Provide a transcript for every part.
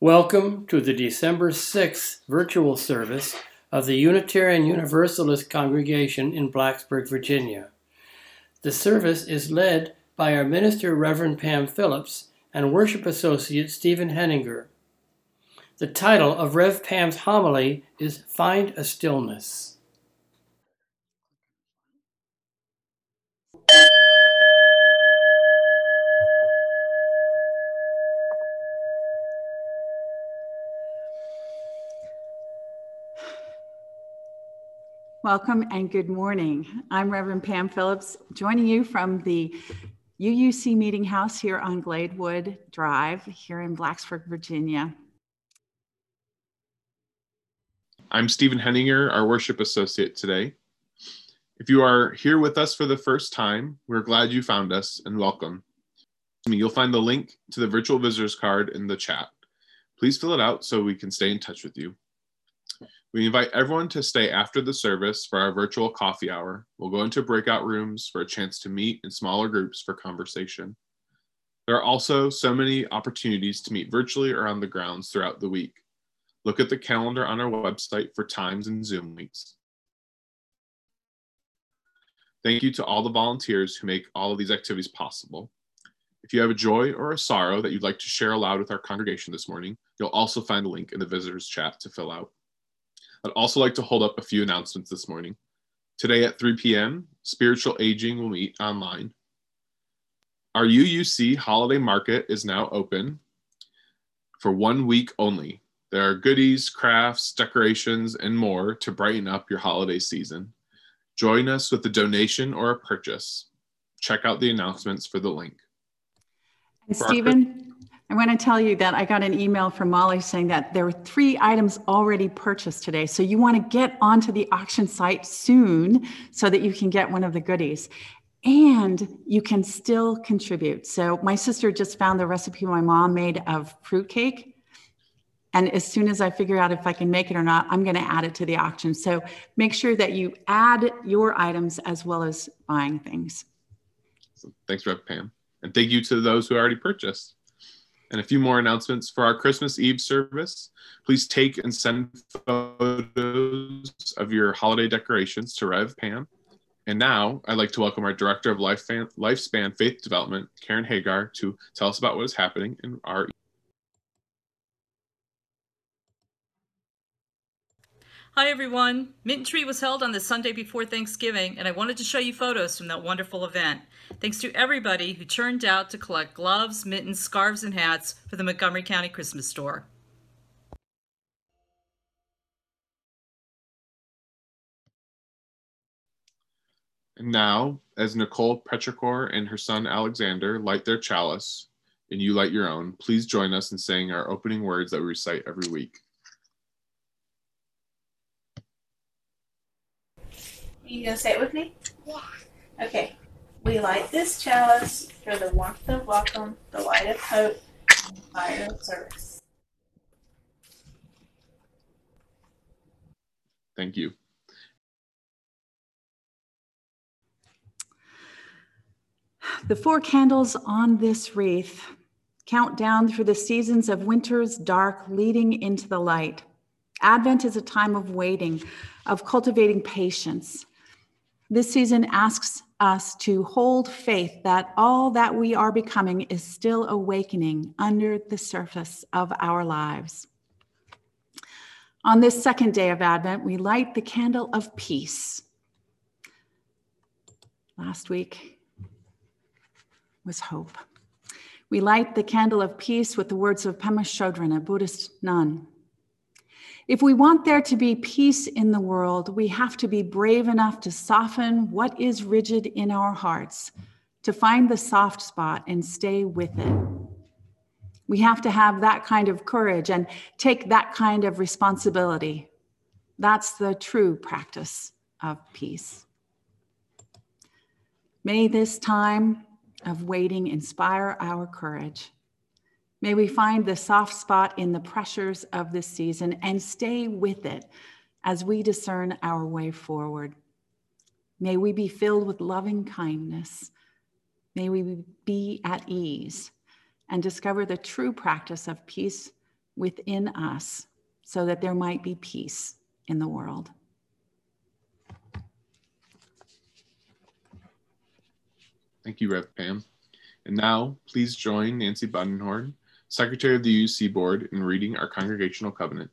Welcome to the December 6th virtual service of the Unitarian Universalist Congregation in Blacksburg, Virginia. The service is led by our minister, Reverend Pam Phillips, and worship associate Stephen Henninger. The title of Rev. Pam's homily is Find a Stillness. Welcome and good morning. I'm Reverend Pam Phillips, joining you from the UUC Meeting House here on Gladewood Drive here in Blacksburg, Virginia. I'm Stephen Henninger, our worship associate today. If you are here with us for the first time, we're glad you found us and welcome. You'll find the link to the virtual visitors card in the chat. Please fill it out so we can stay in touch with you. We invite everyone to stay after the service for our virtual coffee hour. We'll go into breakout rooms for a chance to meet in smaller groups for conversation. There are also so many opportunities to meet virtually or on the grounds throughout the week. Look at the calendar on our website for times and Zoom links. Thank you to all the volunteers who make all of these activities possible. If you have a joy or a sorrow that you'd like to share aloud with our congregation this morning, you'll also find a link in the visitors chat to fill out. I'd also like to hold up a few announcements this morning. Today at 3 p.m., Spiritual Aging will meet online. Our UUC holiday market is now open for 1 week only. There are goodies, crafts, decorations, and more to brighten up your holiday season. Join us with a donation or a purchase. Check out the announcements for the link. And Stephen, I want to tell you that I got an email from Molly saying that there were 3 items already purchased today. So you want to get onto the auction site soon so that you can get one of the goodies. And you can still contribute. So my sister just found the recipe my mom made of fruitcake. And as soon as I figure out if I can make it or not, I'm going to add it to the auction. So make sure that you add your items as well as buying things. So thanks, Rev. Pam. And thank you to those who already purchased. And a few more announcements for our Christmas Eve service. Please take and send photos of your holiday decorations to Rev. Pam. And now I'd like to welcome our Director of Lifespan Faith Development, Karen Hagar, to tell us about what is happening in our Hi everyone, Mint and Treat was held on the Sunday before Thanksgiving, and I wanted to show you photos from that wonderful event. Thanks to everybody who turned out to collect gloves, mittens, scarves, and hats for the Montgomery County Christmas store. And now, as Nicole Petrichor and her son Alexander light their chalice, and you light your own, please join us in saying our opening words that we recite every week. You gonna say it with me? Yeah. Okay. We light this chalice for the warmth of welcome, the light of hope, and the fire of service. Thank you. The 4 candles on this wreath count down through the seasons of winter's dark leading into the light. Advent is a time of waiting, of cultivating patience. This season asks us to hold faith that all that we are becoming is still awakening under the surface of our lives. On this second day of Advent, we light the candle of peace. Last week was hope. We light the candle of peace with the words of Pema Chodron, a Buddhist nun. If we want there to be peace in the world, we have to be brave enough to soften what is rigid in our hearts, to find the soft spot and stay with it. We have to have that kind of courage and take that kind of responsibility. That's the true practice of peace. May this time of waiting inspire our courage. May we find the soft spot in the pressures of this season and stay with it as we discern our way forward. May we be filled with loving kindness. May we be at ease and discover the true practice of peace within us so that there might be peace in the world. Thank you, Rev Pam. And now, please join Nancy Bundenhorn, Secretary of the UC Board, in reading our Congregational Covenant.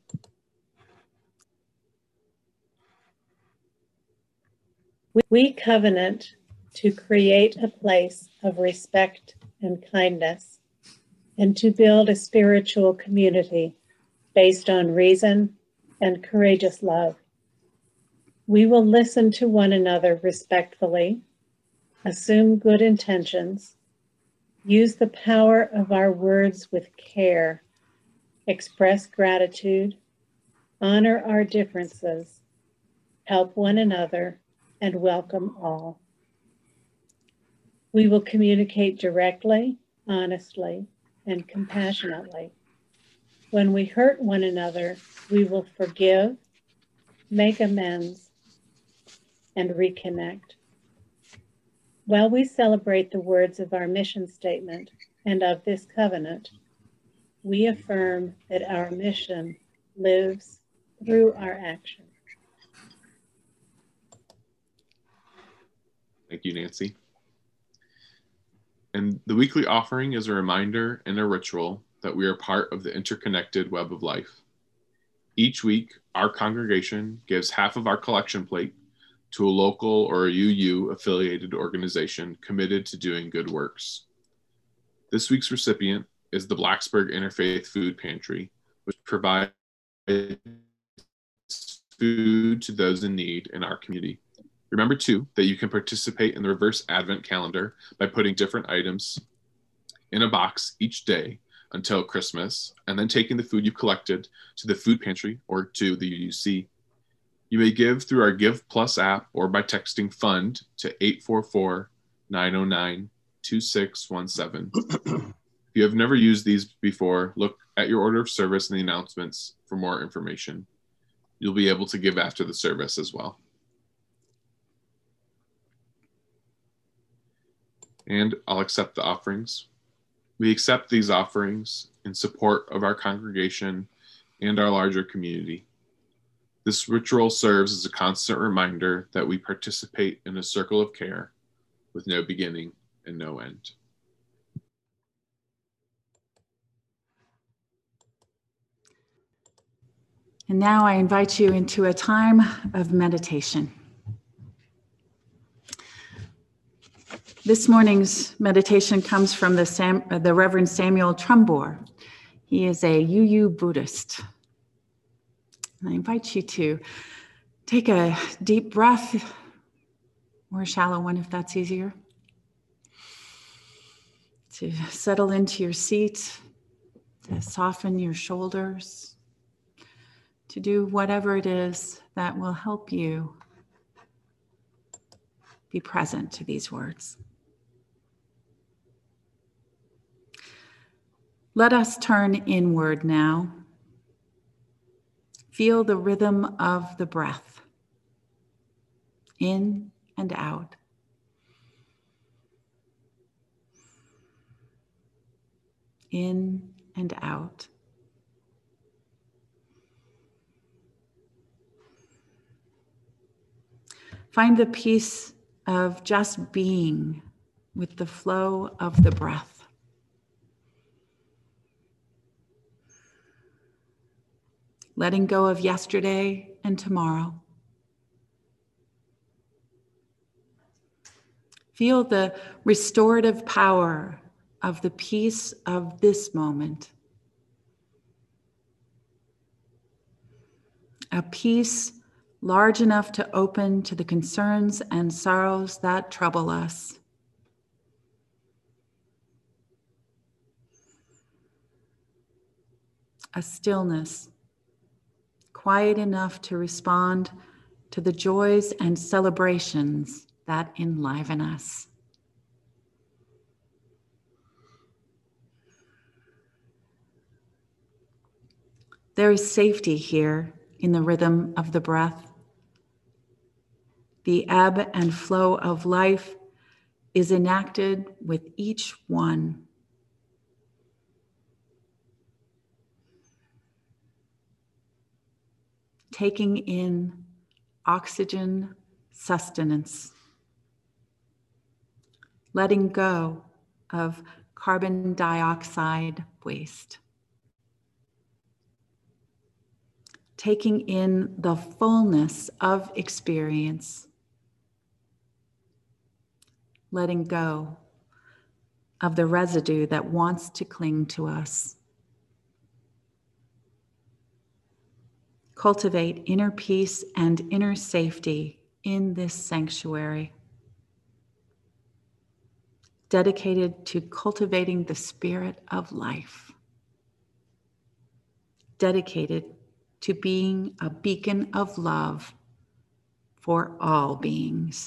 We covenant to create a place of respect and kindness, and to build a spiritual community based on reason and courageous love. We will listen to one another respectfully, assume good intentions, use the power of our words with care, express gratitude, honor our differences, help one another, and welcome all. We will communicate directly, honestly, and compassionately. When we hurt one another, we will forgive, make amends, and reconnect. While we celebrate the words of our mission statement and of this covenant, we affirm that our mission lives through our action. Thank you, Nancy. And the weekly offering is a reminder and a ritual that we are part of the interconnected web of life. Each week, our congregation gives half of our collection plate to a local or a UU affiliated organization committed to doing good works. This week's recipient is the Blacksburg Interfaith Food Pantry, which provides food to those in need in our community. Remember, too, that you can participate in the reverse Advent calendar by putting different items in a box each day until Christmas, and then taking the food you collected to the food pantry or to the UUC. You may give through our Give Plus app or by texting FUND to 844-909-2617. If you have never used these before, look at your order of service and the announcements for more information. You'll be able to give after the service as well. And I'll accept the offerings. We accept these offerings in support of our congregation and our larger community. This ritual serves as a constant reminder that we participate in a circle of care with no beginning and no end. And now I invite you into a time of meditation. This morning's meditation comes from the Reverend Samuel Trumbore. He is a UU Buddhist. And I invite you to take a deep breath, or a shallow one if that's easier. To settle into your seat, to soften your shoulders, to do whatever it is that will help you be present to these words. Let us turn inward now. Feel the rhythm of the breath, in and out. In and out. Find the peace of just being with the flow of the breath. Letting go of yesterday and tomorrow. Feel the restorative power of the peace of this moment. A peace large enough to open to the concerns and sorrows that trouble us. A stillness quiet enough to respond to the joys and celebrations that enliven us. There is safety here in the rhythm of the breath. The ebb and flow of life is enacted with each one. taking in oxygen sustenance, letting go of carbon dioxide waste, taking in the fullness of experience, letting go of the residue that wants to cling to us. Cultivate inner peace and inner safety in this sanctuary, dedicated to cultivating the spirit of life, dedicated to being a beacon of love for all beings.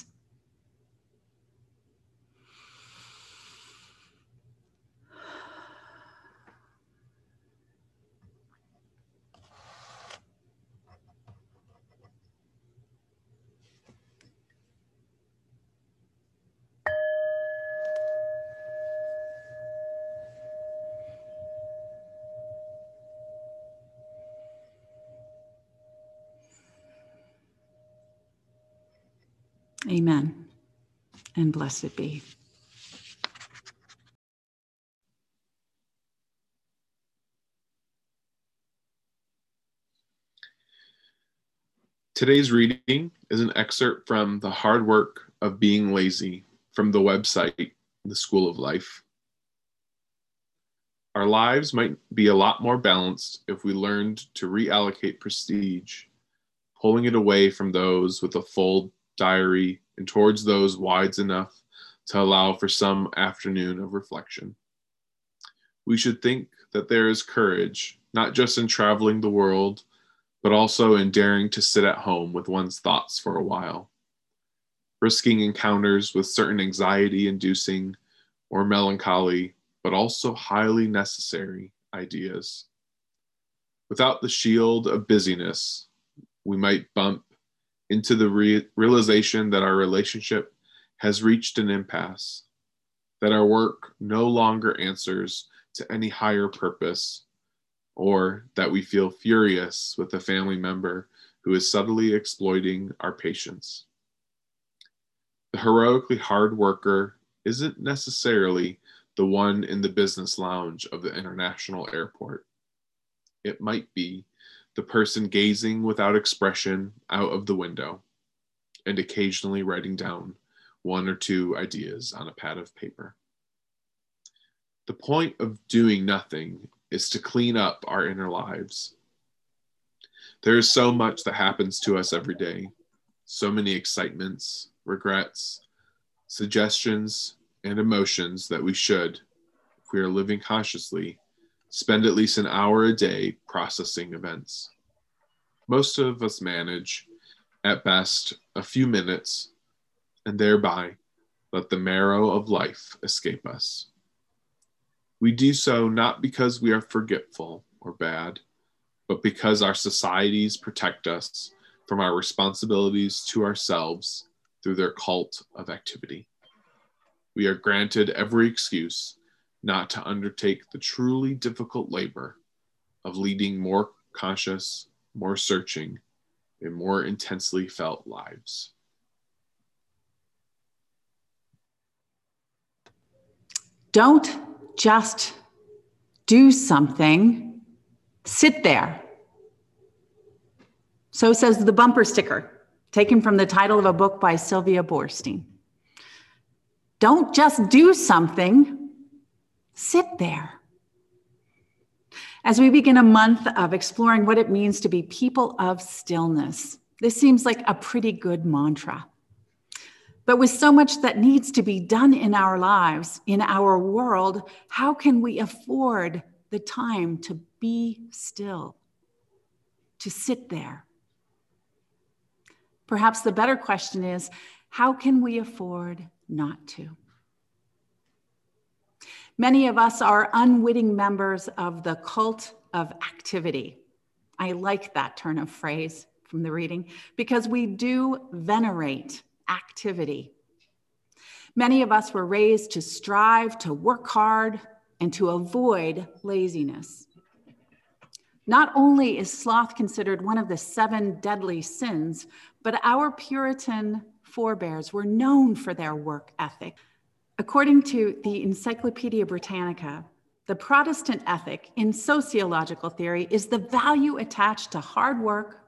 Amen, and blessed be. Today's reading is an excerpt from The Hard Work of Being Lazy from the website, The School of Life. Our lives might be a lot more balanced if we learned to reallocate prestige, pulling it away from those with a full diary and towards those wide enough to allow for some afternoon of reflection. We should think that there is courage, not just in traveling the world, but also in daring to sit at home with one's thoughts for a while, risking encounters with certain anxiety-inducing or melancholy, but also highly necessary ideas. Without the shield of busyness, we might bump into the realization that our relationship has reached an impasse, that our work no longer answers to any higher purpose, or that we feel furious with a family member who is subtly exploiting our patience. The heroically hard worker isn't necessarily the one in the business lounge of the international airport. It might be the person gazing without expression out of the window and occasionally writing down one or two ideas on a pad of paper. The point of doing nothing is to clean up our inner lives. There is so much that happens to us every day, so many excitements, regrets, suggestions, and emotions that we should, if we are living consciously, spend at least an hour a day processing events. Most of us manage, at best, a few minutes, and thereby let the marrow of life escape us. We do so not because we are forgetful or bad, but because our societies protect us from our responsibilities to ourselves through their cult of activity. We are granted every excuse not to undertake the truly difficult labor of leading more conscious, more searching, and more intensely felt lives. Don't just do something, sit there. So says the bumper sticker, taken from the title of a book by Sylvia Boorstein. Don't just do something, sit there. As we begin a month of exploring what it means to be people of stillness, this seems like a pretty good mantra. But with so much that needs to be done in our lives, in our world, how can we afford the time to be still, to sit there? Perhaps the better question is, how can we afford not to? Many of us are unwitting members of the cult of activity. I like that turn of phrase from the reading because we do venerate activity. Many of us were raised to strive, to work hard, and to avoid laziness. Not only is sloth considered one of the 7 deadly sins, but our Puritan forebears were known for their work ethic. According to the Encyclopedia Britannica, the Protestant ethic in sociological theory is the value attached to hard work,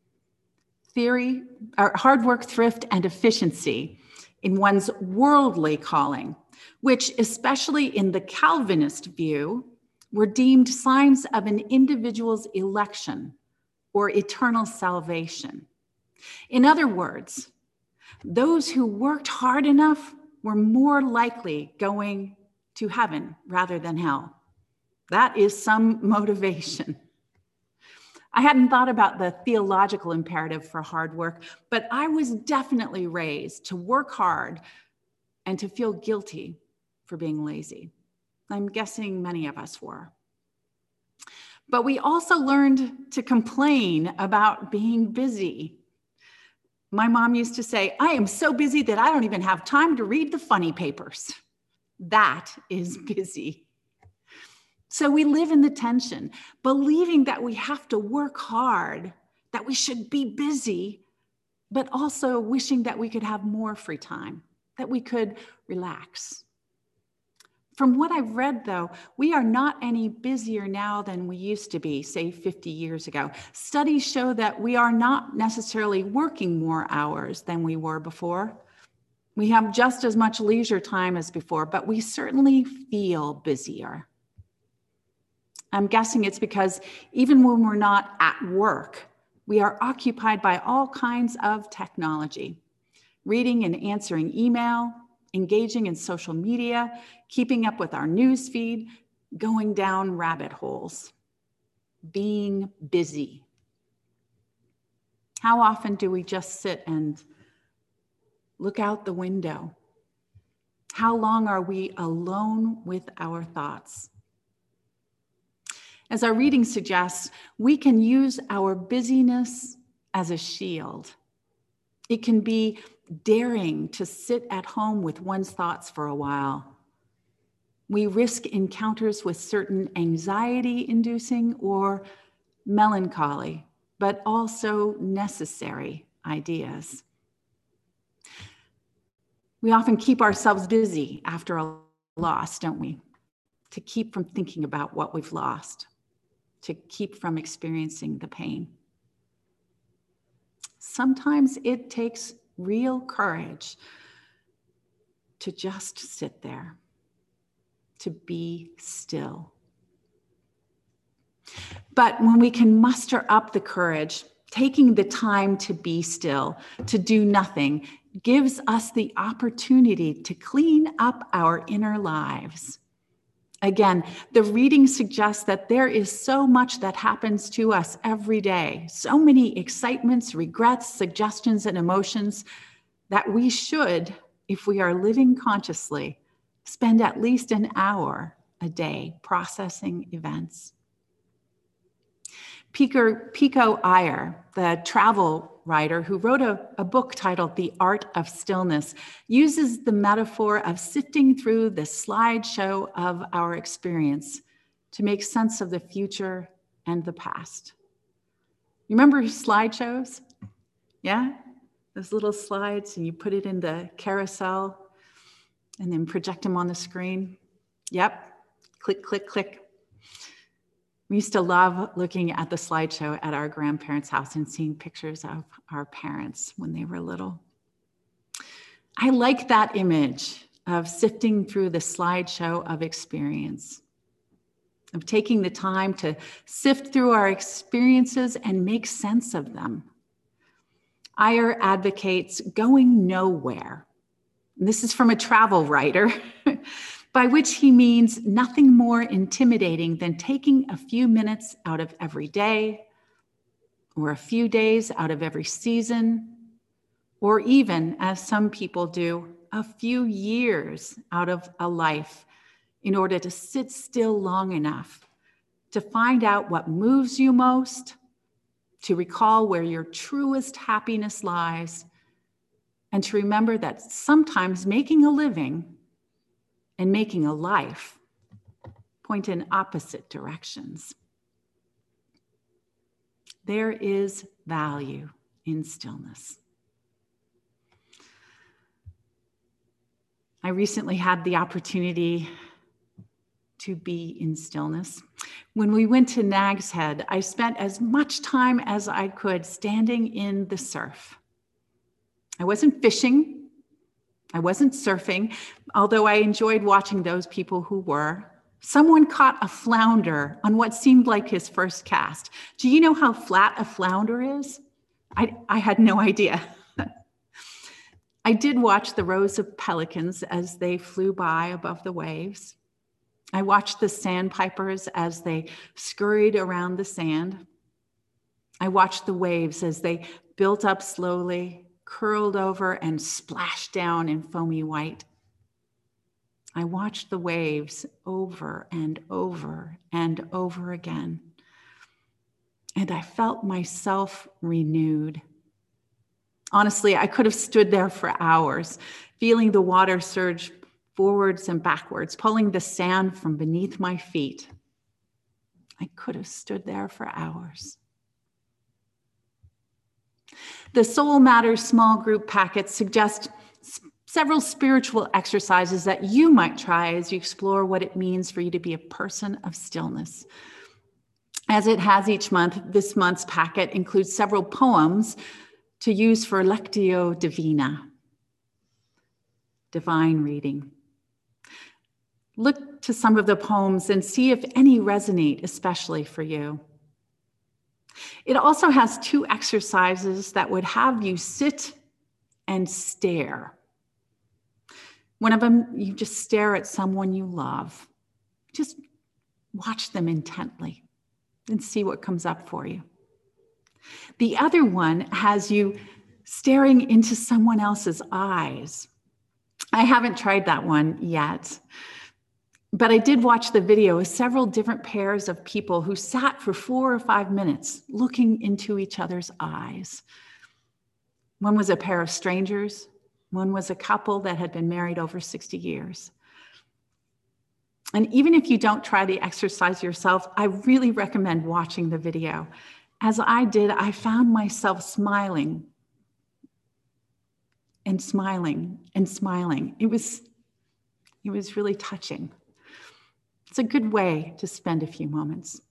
thrift, and efficiency in one's worldly calling, which, especially in the Calvinist view, were deemed signs of an individual's election or eternal salvation. In other words, those who worked hard enough were more likely going to heaven rather than hell. That is some motivation. I hadn't thought about the theological imperative for hard work, but I was definitely raised to work hard and to feel guilty for being lazy. I'm guessing many of us were. But we also learned to complain about being busy. My mom used to say, "I am so busy that I don't even have time to read the funny papers." That is busy. So we live in the tension, believing that we have to work hard, that we should be busy, but also wishing that we could have more free time, that we could relax. From what I've read, though, we are not any busier now than we used to be, say 50 years ago. Studies show that we are not necessarily working more hours than we were before. We have just as much leisure time as before, but we certainly feel busier. I'm guessing it's because even when we're not at work, we are occupied by all kinds of technology, reading and answering email, engaging in social media, keeping up with our news feed, going down rabbit holes, being busy. How often do we just sit and look out the window? How long are we alone with our thoughts? As our reading suggests, we can use our busyness as a shield. It can be daring to sit at home with one's thoughts for a while. We risk encounters with certain anxiety-inducing or melancholy, but also necessary ideas. We often keep ourselves busy after a loss, don't we? To keep from thinking about what we've lost, to keep from experiencing the pain. Sometimes it takes real courage to just sit there, to be still. But when we can muster up the courage, taking the time to be still, to do nothing, gives us the opportunity to clean up our inner lives. Again, the reading suggests that there is so much that happens to us every day, so many excitements, regrets, suggestions, and emotions that we should, if we are living consciously, spend at least an hour a day processing events. Pico Iyer, the travel writer who wrote a book titled The Art of Stillness, uses the metaphor of sifting through the slideshow of our experience to make sense of the future and the past. You remember slideshows? Yeah? Those little slides, and you put it in the carousel and then project them on the screen. Yep, click, click, click. We used to love looking at the slideshow at our grandparents' house and seeing pictures of our parents when they were little. I like that image of sifting through the slideshow of experience, of taking the time to sift through our experiences and make sense of them. Iyer advocates going nowhere. And this is from a travel writer, by which he means nothing more intimidating than taking a few minutes out of every day, or a few days out of every season, or even, as some people do, a few years out of a life in order to sit still long enough to find out what moves you most, to recall where your truest happiness lies, and to remember that sometimes making a living and making a life point in opposite directions. There is value in stillness. I recently had the opportunity to be in stillness. When we went to Nag's Head, I spent as much time as I could standing in the surf. I wasn't fishing, I wasn't surfing, although I enjoyed watching those people who were. Someone caught a flounder on what seemed like his first cast. Do you know how flat a flounder is? I had no idea. I did watch the rows of pelicans as they flew by above the waves. I watched the sandpipers as they scurried around the sand. I watched the waves as they built up slowly, curled over, and splashed down in foamy white. I watched the waves over and over and over again, and I felt myself renewed. Honestly, I could have stood there for hours, feeling the water surge forwards and backwards, pulling the sand from beneath my feet. I could have stood there for hours. The Soul Matters small group packets suggest several spiritual exercises that you might try as you explore what it means for you to be a person of stillness. As it has each month, this month's packet includes several poems to use for Lectio Divina, divine reading. Look to some of the poems and see if any resonate especially for you. It also has 2 exercises that would have you sit and stare. One of them, you just stare at someone you love. Just watch them intently and see what comes up for you. The other one has you staring into someone else's eyes. I haven't tried that one yet, but I did watch the video of several different pairs of people who sat for 4 or 5 minutes looking into each other's eyes. One was a pair of strangers. One was a couple that had been married over 60 years. And even if you don't try the exercise yourself, I really recommend watching the video. As I did, I found myself smiling and smiling and smiling. It was really touching. It's a good way to spend a few moments.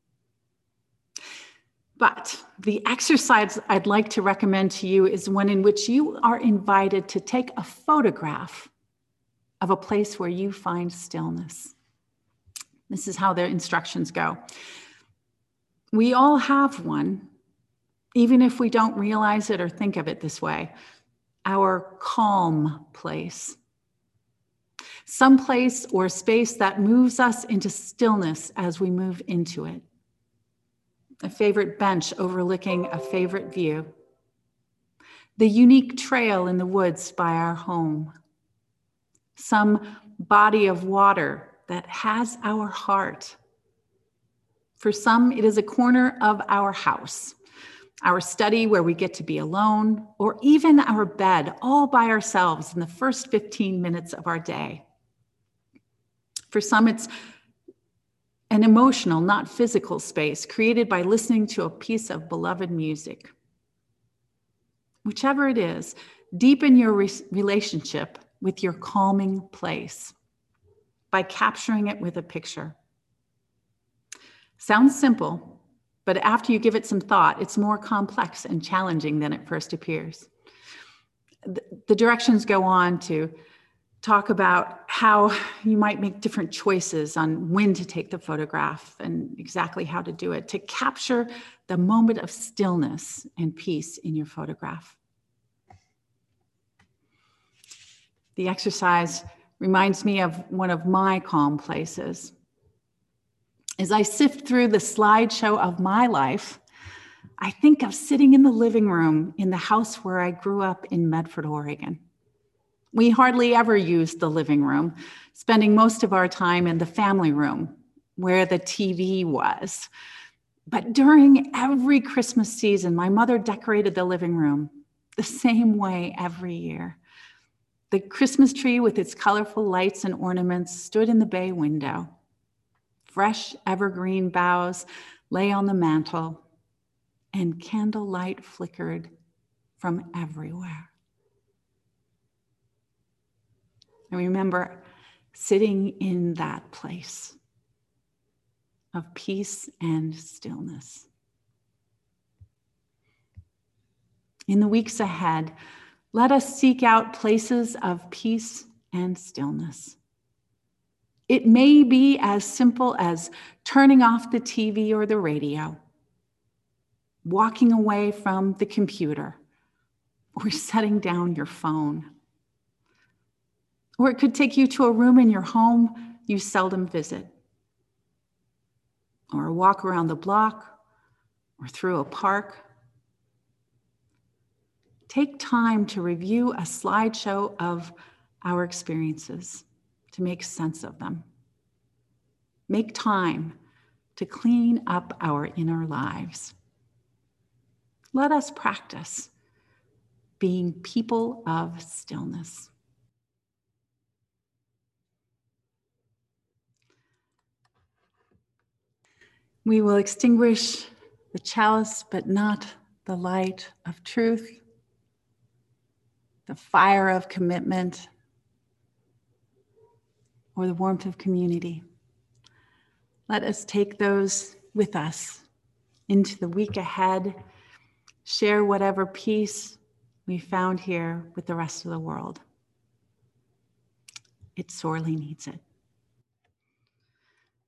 But the exercise I'd like to recommend to you is one in which you are invited to take a photograph of a place where you find stillness. This is how the instructions go. We all have one, even if we don't realize it or think of it this way, our calm place. Some place or space that moves us into stillness as we move into it. A favorite bench overlooking a favorite view. The unique trail in the woods by our home. Some body of water that has our heart. For some, it is a corner of our house, our study where we get to be alone, or even our bed all by ourselves in the first 15 minutes of our day. For some, it's an emotional, not physical space created by listening to a piece of beloved music. Whichever it is, deepen your relationship with your calming place by capturing it with a picture. Sounds simple, but after you give it some thought, it's more complex and challenging than it first appears. The directions go on to talk about how you might make different choices on when to take the photograph and exactly how to do it to capture the moment of stillness and peace in your photograph. The exercise reminds me of one of my calm places. As I sift through the slideshow of my life, I think of sitting in the living room in the house where I grew up in Medford, Oregon. We hardly ever used the living room, spending most of our time in the family room where the TV was. But during every Christmas season, my mother decorated the living room the same way every year. The Christmas tree with its colorful lights and ornaments stood in the bay window. Fresh evergreen boughs lay on the mantel. and candlelight flickered from everywhere. I remember sitting in that place of peace and stillness. In the weeks ahead, let us seek out places of peace and stillness. It may be as simple as turning off the TV or the radio, walking away from the computer, or setting down your phone. Or it could take you to a room in your home you seldom visit, or a walk around the block, or through a park. Take time to review a slideshow of our experiences to make sense of them. Make time to clean up our inner lives. Let us practice being people of stillness. We will extinguish the chalice, but not the light of truth, the fire of commitment, or the warmth of community. Let us take those with us into the week ahead, share whatever peace we found here with the rest of the world. It sorely needs it.